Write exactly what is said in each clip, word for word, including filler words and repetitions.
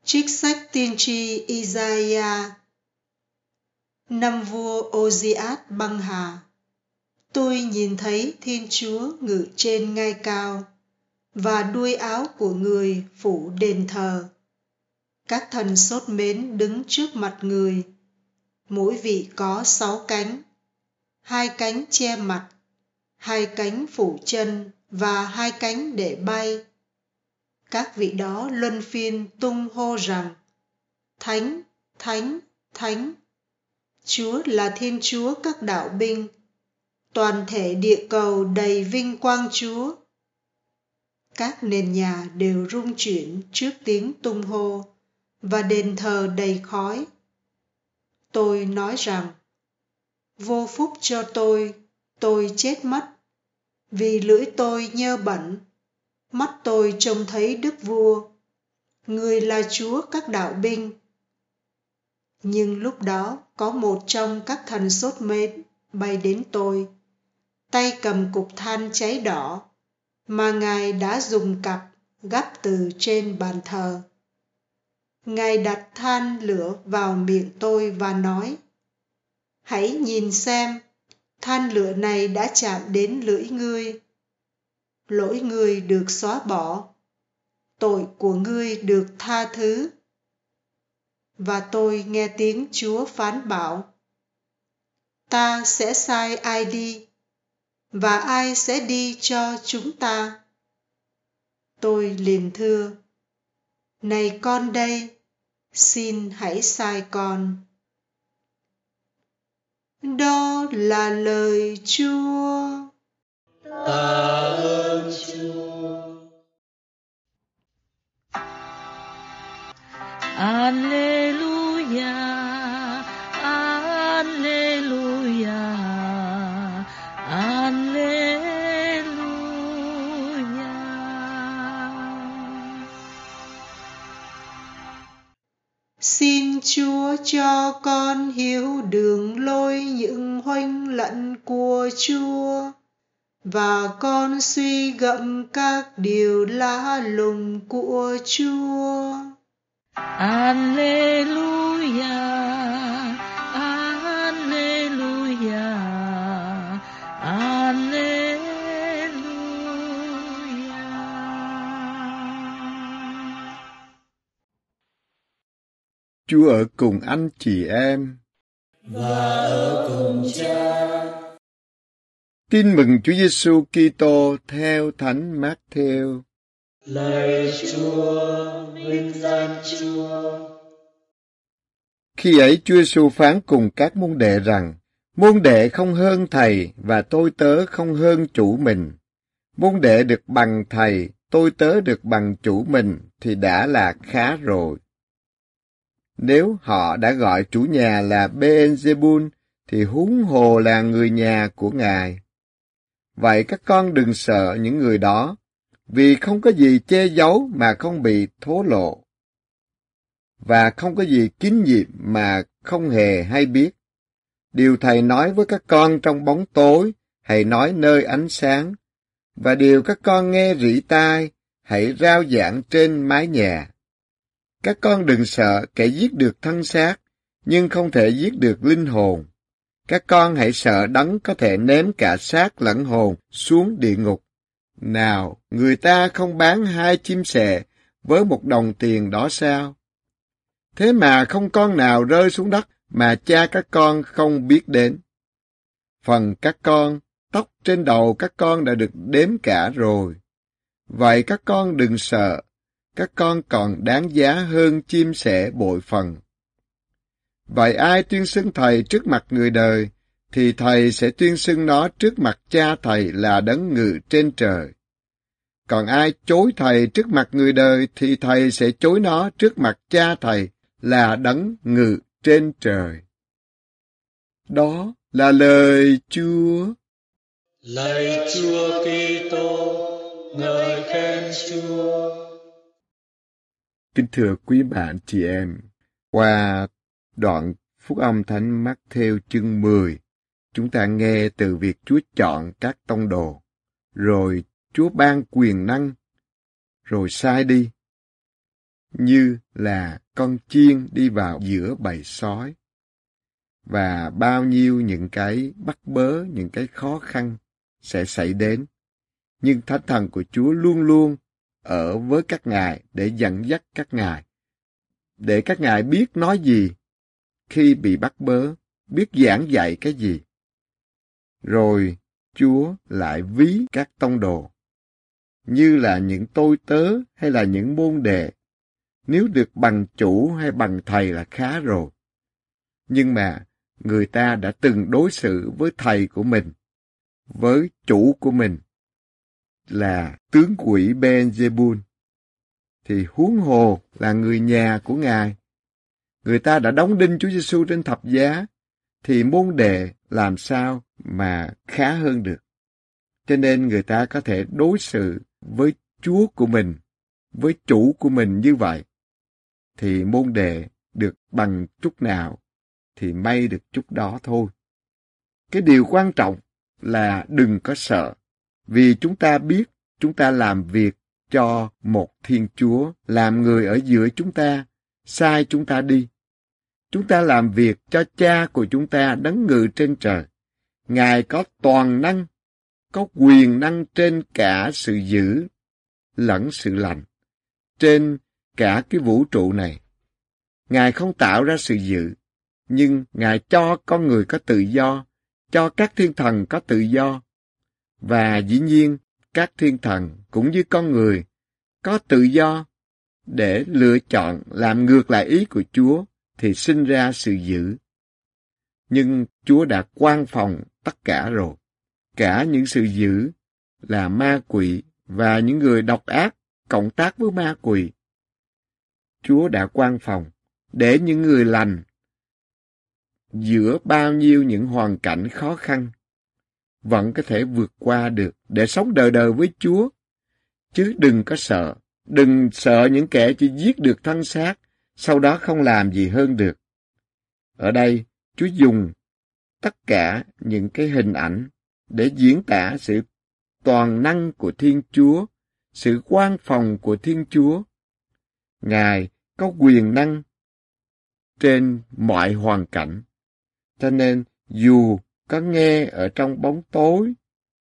Trích sách tiên tri Isaiah. Năm vua Ozias băng hà. Tôi nhìn thấy Thiên Chúa ngự trên ngai cao, và đuôi áo của người phủ đền thờ. Các thần sốt mến đứng trước mặt người, mỗi vị có sáu cánh, hai cánh che mặt, hai cánh phủ chân và hai cánh để bay. Các vị đó luân phiên tung hô rằng: Thánh, Thánh, Thánh, Chúa là Thiên Chúa các đạo binh, toàn thể địa cầu đầy vinh quang Chúa. Các nền nhà đều rung chuyển trước tiếng tung hô, và đền thờ đầy khói. Tôi nói rằng: Vô phúc cho tôi, tôi chết mất, vì lưỡi tôi nhơ bẩn, mắt tôi trông thấy Đức Vua, người là Chúa các đạo binh. Nhưng lúc đó có một trong các thần sốt mến bay đến tôi, tay cầm cục than cháy đỏ mà Ngài đã dùng cặp gắp từ trên bàn thờ. Ngài đặt than lửa vào miệng tôi và nói: Hãy nhìn xem, than lửa này đã chạm đến lưỡi ngươi. Lỗi ngươi được xóa bỏ, tội của ngươi được tha thứ. Và tôi nghe tiếng Chúa phán bảo: Ta sẽ sai ai đi, và ai sẽ đi cho chúng ta? Tôi liền thưa: Này con đây, xin hãy sai con. Đó là lời Chúa. Ta ơn Chúa. Alleluia, Alleluia, Alleluia. Xin Chúa cho con hiểu đường lối những huênh lẫn của Chúa, và con suy gẫm các điều lạ lùng của Chúa. Alleluia, Alleluia, Alleluia. Chúa ở cùng anh chị em Và ở cùng Cha. Tin mừng Chúa Giêsu Kitô theo Thánh Mát-thêu. Lạy Chúa, vinh danh Chúa. Khi ấy Chúa Giêsu phán cùng các môn đệ rằng: Môn đệ không hơn thầy, và tôi tớ không hơn chủ mình. Môn đệ được bằng thầy, tôi tớ được bằng chủ mình, thì đã là khá rồi. Nếu họ đã gọi chủ nhà là Beelzebul, thì huống hồ là người nhà của Ngài. Vậy các con đừng sợ những người đó, vì không có gì che giấu mà không bị thố lộ, và không có gì kín nhiệm mà không hề hay biết. Điều thầy nói với các con trong bóng tối, hãy nói nơi ánh sáng, và điều các con nghe rỉ tai, hãy rao giảng trên mái nhà. Các con đừng sợ kẻ giết được thân xác, nhưng không thể giết được linh hồn. Các con hãy sợ Đấng có thể ném cả xác lẫn hồn xuống địa ngục. Nào, người ta không bán hai chim sẻ với một đồng tiền đó sao? Thế mà không con nào rơi xuống đất mà cha các con không biết đến. Phần các con, tóc trên đầu các con đã được đếm cả rồi. Vậy các con đừng sợ, các con còn đáng giá hơn chim sẻ bội phần. Vậy ai tuyên xưng thầy trước mặt người đời, thì thầy sẽ tuyên xưng nó trước mặt cha thầy là Đấng ngự trên trời. Còn ai chối thầy trước mặt người đời, thì thầy sẽ chối nó trước mặt cha thầy là Đấng ngự trên trời. Đó là lời Chúa. Lạy Chúa Kitô, ngợi khen Chúa. Kính thưa quý bạn chị em, qua đoạn Phúc âm Thánh Mát-thêu chương mười, chúng ta nghe từ việc Chúa chọn các tông đồ, rồi Chúa ban quyền năng, rồi sai đi. như là con chiên đi vào giữa bầy sói. Và bao nhiêu những cái bắt bớ, những cái khó khăn sẽ xảy đến. Nhưng Thánh Thần của Chúa luôn luôn ở với các ngài để dẫn dắt các ngài, để các ngài biết nói gì khi bị bắt bớ, biết giảng dạy cái gì. Rồi Chúa lại ví các tông đồ như là những tôi tớ hay là những môn đệ. Nếu được bằng chủ hay bằng thầy là khá rồi. Nhưng mà người ta đã từng đối xử với thầy của mình, với chủ của mình là tướng quỷ Beelzebul, thì huống hồ là người nhà của Ngài. Người ta đã đóng đinh Chúa Giêsu trên thập giá, thì môn đệ làm sao mà khá hơn được. Cho nên người ta có thể đối xử với Chúa của mình, với chủ của mình như vậy, thì môn đệ được bằng chút nào thì may được chút đó thôi. Cái điều quan trọng là đừng có sợ, vì chúng ta biết chúng ta làm việc cho một Thiên Chúa, làm người ở giữa chúng ta, sai chúng ta đi. Chúng ta làm việc cho Cha của chúng ta đấng ngự trên trời. Ngài có toàn năng, có quyền năng trên cả sự dữ lẫn sự lành, trên cả cái vũ trụ này. Ngài không tạo ra sự dữ, nhưng Ngài cho con người có tự do, cho các thiên thần có tự do. Và dĩ nhiên, các thiên thần cũng như con người có tự do để lựa chọn làm ngược lại ý của Chúa thì sinh ra sự dữ. Nhưng Chúa đã quan phòng tất cả rồi. Cả những sự dữ là ma quỷ và những người độc ác cộng tác với ma quỷ. Chúa đã quan phòng để những người lành giữa bao nhiêu những hoàn cảnh khó khăn vẫn có thể vượt qua được để sống đời đời với Chúa. Chứ đừng có sợ, đừng sợ những kẻ chỉ giết được thân xác, sau đó không làm gì hơn được. Ở đây, Chúa dùng tất cả những cái hình ảnh để diễn tả sự toàn năng của Thiên Chúa, sự quan phòng của Thiên Chúa. Ngài có quyền năng trên mọi hoàn cảnh. Cho nên, dù có nghe ở trong bóng tối,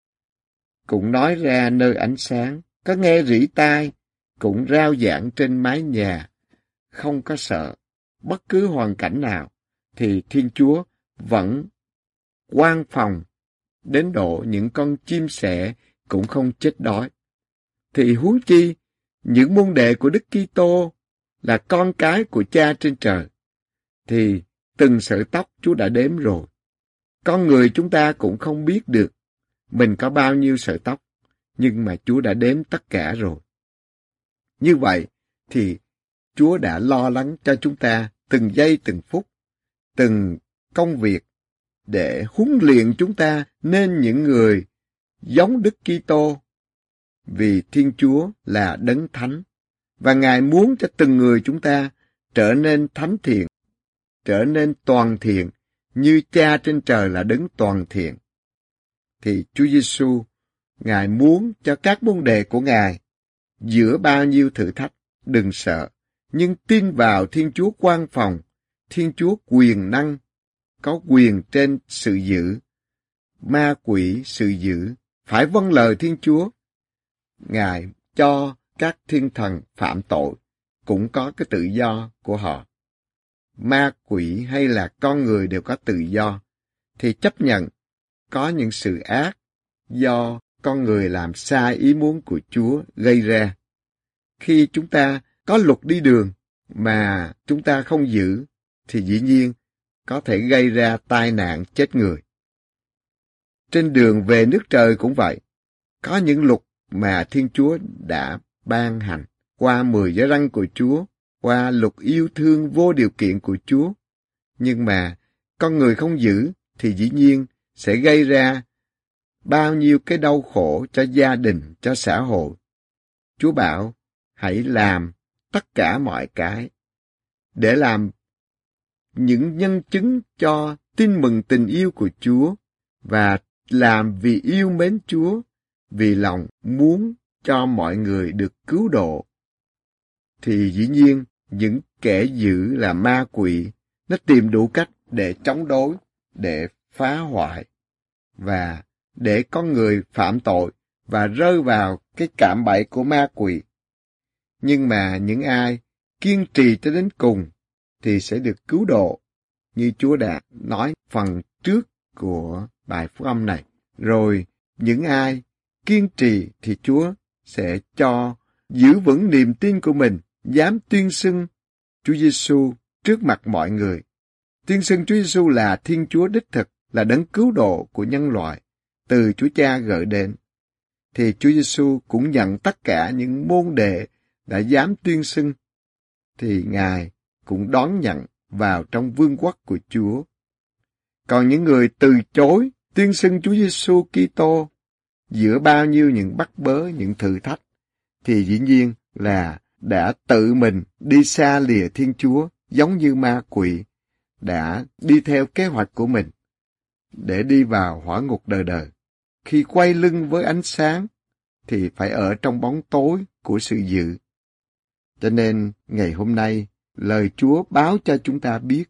cũng nói ra nơi ánh sáng, có nghe rỉ tai, cũng rao giảng trên mái nhà, không có sợ. Bất cứ hoàn cảnh nào, thì Thiên Chúa vẫn quan phòng đến độ những con chim sẻ cũng không chết đói. Thì huống chi, những môn đệ của Đức Kitô là con cái của Cha trên trời, thì từng sợi tóc Chúa đã đếm rồi. Con người chúng ta cũng không biết được mình có bao nhiêu sợi tóc, nhưng mà Chúa đã đếm tất cả rồi. Như vậy thì Chúa đã lo lắng cho chúng ta từng giây từng phút, từng công việc để huấn luyện chúng ta nên những người giống Đức Kitô, vì Thiên Chúa là đấng thánh và Ngài muốn cho từng người chúng ta trở nên thánh thiện, trở nên toàn thiện như Cha trên trời là đấng toàn thiện. Thì Chúa Giêsu, Ngài muốn cho các môn đệ của Ngài giữa bao nhiêu thử thách đừng sợ, nhưng tin vào Thiên Chúa quan phòng, Thiên Chúa quyền năng, có quyền trên sự dữ, ma quỷ sự dữ, phải vâng lời Thiên Chúa. Ngài cho các thiên thần phạm tội cũng có cái tự do của họ. Ma quỷ hay là con người đều có tự do, thì chấp nhận có những sự ác do con người làm sai ý muốn của Chúa gây ra. Khi chúng ta có luật đi đường mà chúng ta không giữ, thì dĩ nhiên có thể gây ra tai nạn chết người. Trên đường về nước trời cũng vậy, có những luật mà Thiên Chúa đã ban hành qua mười giới răn của Chúa, qua luật yêu thương vô điều kiện của Chúa. Nhưng mà con người không giữ thì dĩ nhiên sẽ gây ra bao nhiêu cái đau khổ cho gia đình, cho xã hội. Chúa bảo hãy làm tất cả mọi cái để làm những nhân chứng cho tin mừng tình yêu của Chúa và làm vì yêu mến Chúa, vì lòng muốn cho mọi người được cứu độ. thì dĩ nhiên những kẻ dữ là ma quỷ, nó tìm đủ cách để chống đối, để phá hoại, và để con người phạm tội và rơi vào cái cạm bẫy của ma quỷ. Nhưng mà những ai kiên trì cho đến cùng thì sẽ được cứu độ, như Chúa đã nói phần trước của bài phúc âm này. Rồi những ai kiên trì thì Chúa sẽ cho giữ vững niềm tin của mình, dám tuyên xưng Chúa Giêsu trước mặt mọi người. Tuyên xưng Chúa Giêsu là Thiên Chúa đích thực, là đấng cứu độ của nhân loại, từ Chúa Cha gửi đến. Thì Chúa Giêsu cũng nhận tất cả những môn đệ đã dám tuyên xưng, thì Ngài cũng đón nhận vào trong vương quốc của Chúa. Còn những người từ chối tuyên xưng Chúa Giêsu Kitô giữa bao nhiêu những bắt bớ, những thử thách, thì dĩ nhiên là đã tự mình đi xa lìa Thiên Chúa, giống như ma quỷ, đã đi theo kế hoạch của mình, để đi vào hỏa ngục đời đời. Khi quay lưng với ánh sáng, thì phải ở trong bóng tối của sự dữ. Cho nên, ngày hôm nay, lời Chúa báo cho chúng ta biết,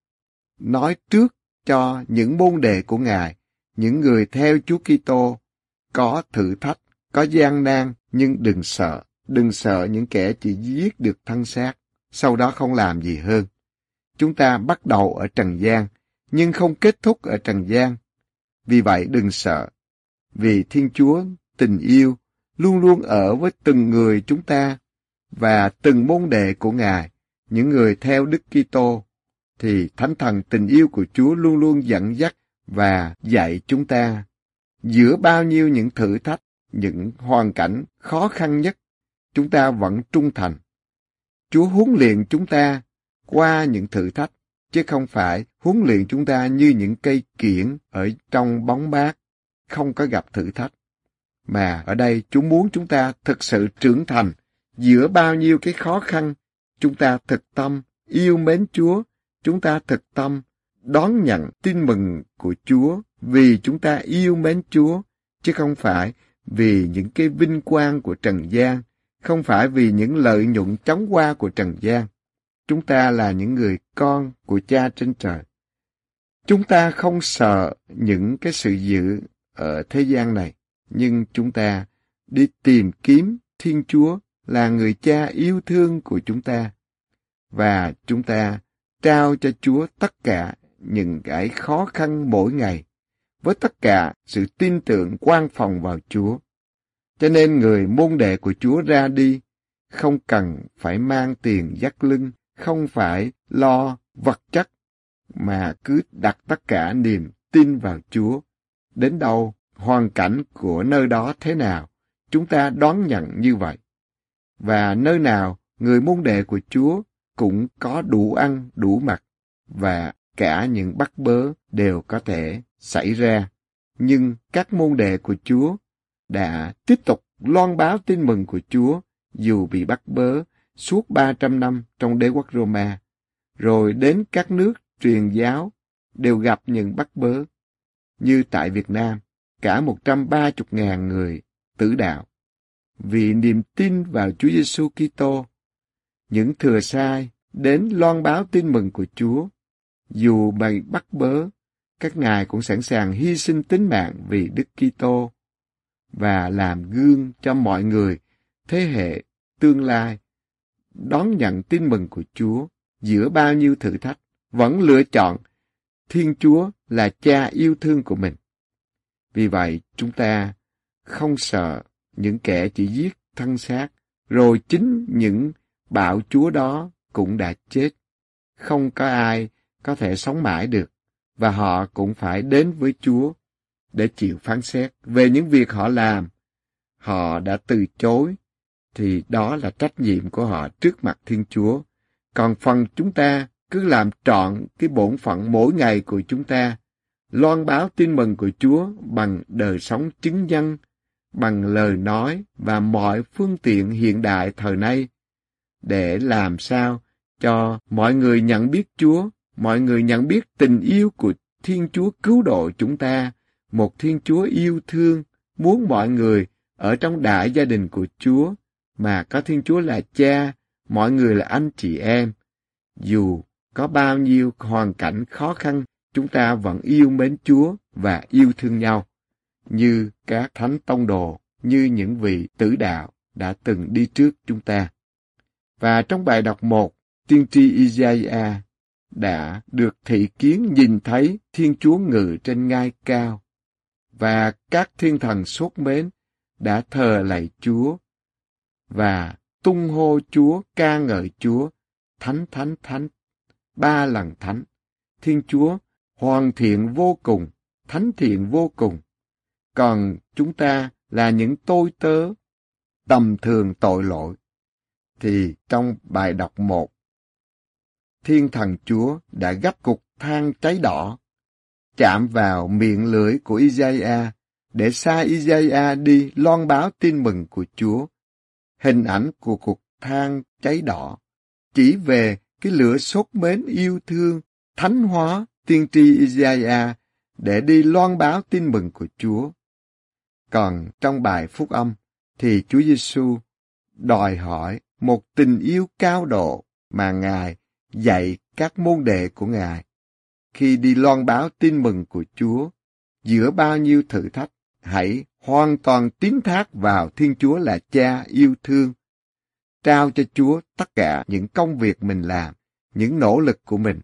nói trước cho những môn đệ của Ngài, những người theo Chúa Kitô, có thử thách, có gian nan, nhưng đừng sợ, đừng sợ những kẻ chỉ giết được thân xác, sau đó không làm gì hơn. Chúng ta bắt đầu ở trần gian, nhưng không kết thúc ở trần gian. Vì vậy đừng sợ, vì Thiên Chúa tình yêu luôn luôn ở với từng người chúng ta, và từng môn đệ của Ngài, những người theo Đức Kitô, thì Thánh Thần tình yêu của Chúa luôn luôn dẫn dắt và dạy chúng ta. Giữa bao nhiêu những thử thách, những hoàn cảnh khó khăn nhất, chúng ta vẫn trung thành. Chúa huấn luyện chúng ta qua những thử thách, chứ không phải huấn luyện chúng ta như những cây kiểng ở trong bóng mát, không có gặp thử thách. Mà ở đây Chúa muốn chúng ta thực sự trưởng thành, giữa bao nhiêu cái khó khăn, chúng ta thực tâm yêu mến Chúa, chúng ta thực tâm đón nhận tin mừng của Chúa vì chúng ta yêu mến Chúa, chứ không phải vì những cái vinh quang của trần gian, không phải vì những lợi nhuận chóng qua của trần gian. Chúng ta là những người con của Cha trên trời. Chúng ta không sợ những cái sự dữ ở thế gian này, nhưng chúng ta đi tìm kiếm Thiên Chúa là người Cha yêu thương của chúng ta, và chúng ta trao cho Chúa tất cả những cái khó khăn mỗi ngày, với tất cả sự tin tưởng quan phòng vào Chúa. Cho nên người môn đệ của Chúa ra đi, không cần phải mang tiền dắt lưng, không phải lo vật chất, mà cứ đặt tất cả niềm tin vào Chúa. Đến đâu, hoàn cảnh của nơi đó thế nào, chúng ta đón nhận như vậy. Và nơi nào, người môn đệ của Chúa cũng có đủ ăn, đủ mặc, và cả những bắt bớ đều có thể xảy ra. Nhưng các môn đệ của Chúa đã tiếp tục loan báo tin mừng của Chúa, dù bị bắt bớ suốt ba trăm năm trong đế quốc Roma, rồi đến các nước truyền giáo đều gặp những bắt bớ. Như tại Việt Nam, cả một trăm ba mươi ngàn người tử đạo vì niềm tin vào Chúa Giêsu Kitô. Những thừa sai đến loan báo tin mừng của Chúa, dù bị bắt bớ, các ngài cũng sẵn sàng hy sinh tính mạng vì Đức Kitô và làm gương cho mọi người thế hệ tương lai đón nhận tin mừng của Chúa giữa bao nhiêu thử thách, vẫn lựa chọn Thiên Chúa là Cha yêu thương của mình. Vì vậy, chúng ta không sợ những kẻ chỉ giết thân xác, rồi chính những bạo chúa đó cũng đã chết. Không có ai có thể sống mãi được, và họ cũng phải đến với Chúa để chịu phán xét về những việc họ làm. Họ đã từ chối, thì đó là trách nhiệm của họ trước mặt Thiên Chúa. Còn phần chúng ta cứ làm trọn cái bổn phận mỗi ngày của chúng ta, loan báo tin mừng của Chúa bằng đời sống chứng nhân, bằng lời nói và mọi phương tiện hiện đại thời nay, để làm sao cho mọi người nhận biết Chúa, mọi người nhận biết tình yêu của Thiên Chúa cứu độ chúng ta, một Thiên Chúa yêu thương, muốn mọi người ở trong đại gia đình của Chúa, mà có Thiên Chúa là Cha mọi người là anh chị em. Dù có bao nhiêu hoàn cảnh khó khăn, chúng ta vẫn yêu mến Chúa và yêu thương nhau, như các thánh tông đồ, như những vị tử đạo đã từng đi trước chúng ta. Và trong bài đọc một, tiên tri Isaiah đã được thị kiến nhìn thấy Thiên Chúa ngự trên ngai cao, và các thiên thần sốt mến đã thờ lạy Chúa và tung hô Chúa, ca ngợi Chúa, thánh thánh thánh, ba lần thánh. Thiên Chúa hoàn thiện vô cùng, thánh thiện vô cùng. Còn chúng ta là những tôi tớ tầm thường tội lỗi. Thì trong bài đọc một, Thiên thần Chúa đã gấp cục than cháy đỏ, chạm vào miệng lưỡi của Isaiah để sai Isaiah đi loan báo tin mừng của Chúa. Hình ảnh của cục than cháy đỏ chỉ về cái lửa sốt mến yêu thương, thánh hóa tiên tri Isaiah để đi loan báo tin mừng của Chúa. Còn trong bài phúc âm thì Chúa Giêsu đòi hỏi một tình yêu cao độ mà Ngài dạy các môn đệ của Ngài. Khi đi loan báo tin mừng của Chúa, giữa bao nhiêu thử thách, hãy hoàn toàn tín thác vào Thiên Chúa là Cha yêu thương. Trao cho Chúa tất cả những công việc mình làm, những nỗ lực của mình,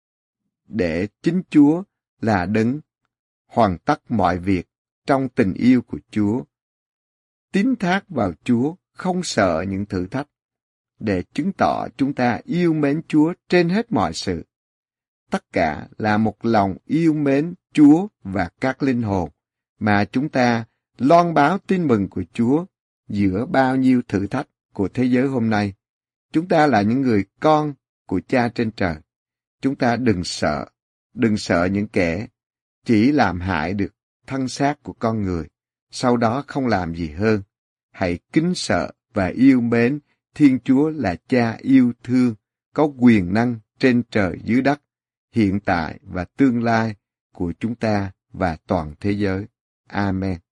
để chính Chúa là đấng hoàn tất mọi việc trong tình yêu của Chúa. Tín thác vào Chúa, không sợ những thử thách, để chứng tỏ chúng ta yêu mến Chúa trên hết mọi sự. Tất cả là một lòng yêu mến Chúa và các linh hồn, mà chúng ta loan báo tin mừng của Chúa giữa bao nhiêu thử thách của thế giới hôm nay. Chúng ta là những người con của Cha trên trời. Chúng ta đừng sợ, đừng sợ những kẻ chỉ làm hại được thân xác của con người, sau đó không làm gì hơn. Hãy kính sợ và yêu mến Thiên Chúa là Cha yêu thương, có quyền năng trên trời dưới đất, hiện tại và tương lai của chúng ta và toàn thế giới. Amen.